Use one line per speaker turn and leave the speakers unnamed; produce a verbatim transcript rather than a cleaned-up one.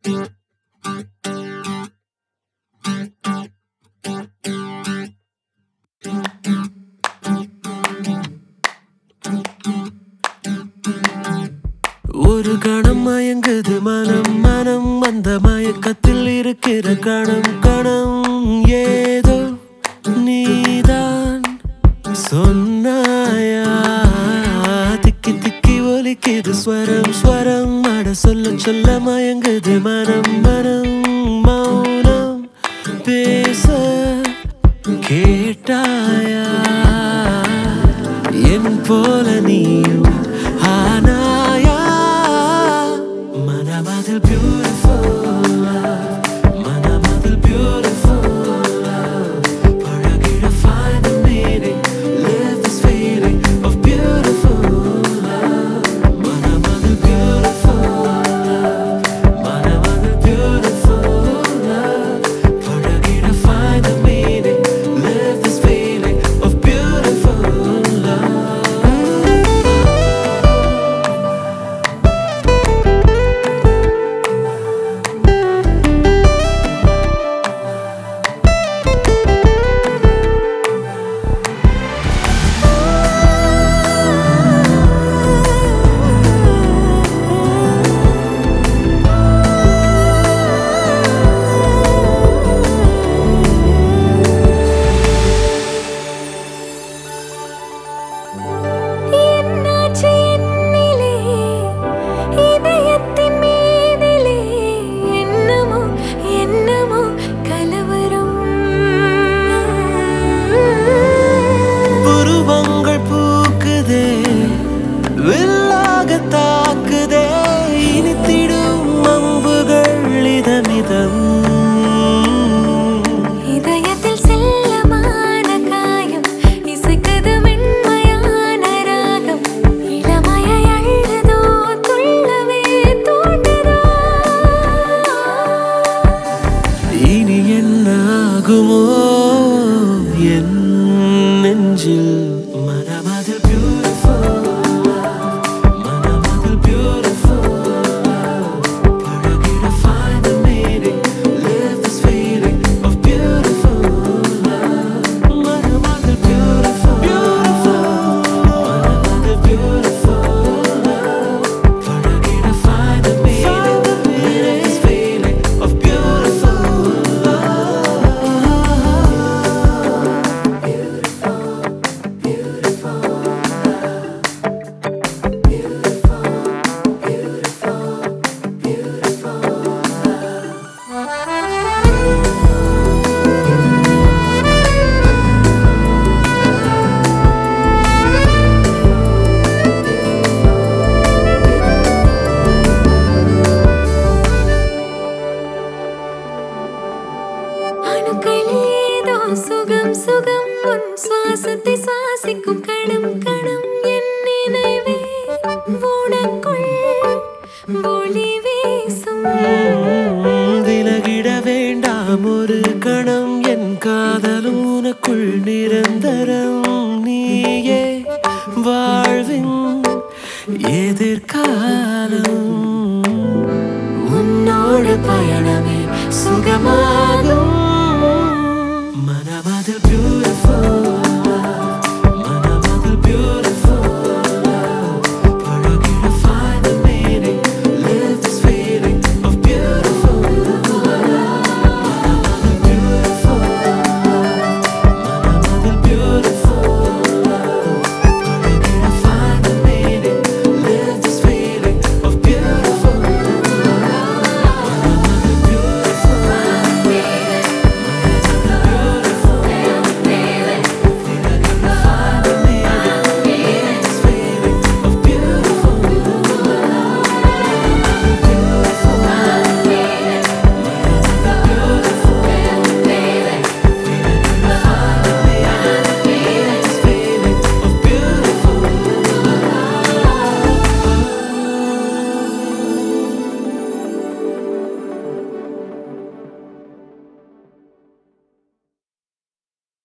ஒரு கணம் மயங்குது மனம் மனம் அந்த மயக்கத்தில் இருக்கிற கணம் கணம் ஏதோ நீதான் சொன்னாயா திக்கி திக்கி ஒலிக்குது ஸ்வரம் ஸ்வரம் அட சொல்ல சொல்ல மயங்குது மனம் மனம் மௌனம் பேச கேட்டாயா என் போல நீயும் ஆனாயா மனமதில் beautiful love மனமதில் beautiful love பழகிட find the meaning live this feeling of beautiful love மனமதில் beautiful love மனமதில் beautiful love பழகிட find the meaning live this feeling of beautiful love.
என்னாச்சு என்னிலே இதயத்தின் மீதிலே என்னமோ என்னமோ கலவரம்
புருவங்கள் பூக்குதே வில்லாக தாக்குதே இனித்திடும் அம்புகள் இதமிதம்
இதயத்தில் செல்லமான காயம் இசைக்குது மென்மையான ராகம் இளமையை அழுதோ துள்ளவே தோன்றுதோ
இனி என்ன ஆகுமோ என் நெஞ்சில் மனமதில் beautiful love மனமதில் beautiful love பழகிட find the meaning live this feeling of beautiful love மனமதில் beautiful beautiful மனமதில் beautiful love பழகிட find the meaning live this feeling of beautiful love.
அணுக்களில் ஏதோ சுகம் சுகம் உன் சுவாசத்தை சுவாசிக்கும் கணம் கணம் என் நினைவே உனக்குள் ஒளி வீசும்
விலகிட வேண்டாம் ஒரு கணம் என் காதலும் உனக்குள் நிரந்தரம் நீயே வாழ்வின் எதிர்காலம்
உன்னோடு பயணமே சுகமா